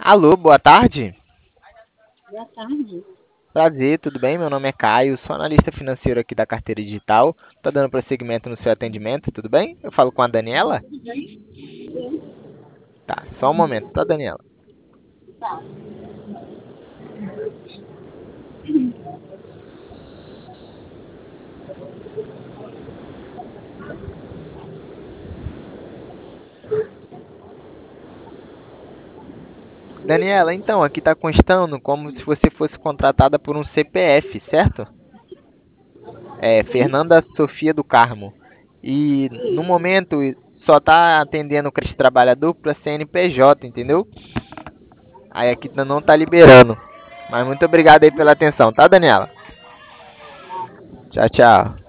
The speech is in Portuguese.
Alô, boa tarde. Boa tarde. Prazer, tudo bem? Meu nome é Caio, sou analista financeiro aqui da Carteira Digital. Tô dando prosseguimento no seu atendimento, tudo bem? Eu falo com a Daniela? Tudo bem? Sim. Tá, só um momento, tá, Daniela? Tá. Daniela, então, aqui está constando como se você fosse contratada por um CPF, certo? É, Sim. Fernanda Sofia do Carmo. E no Isso. momento só está atendendo o creche trabalhador para CNPJ, entendeu? Aí aqui não está liberando. Mas muito obrigado aí pela atenção, tá, Daniela? Tchau, tchau.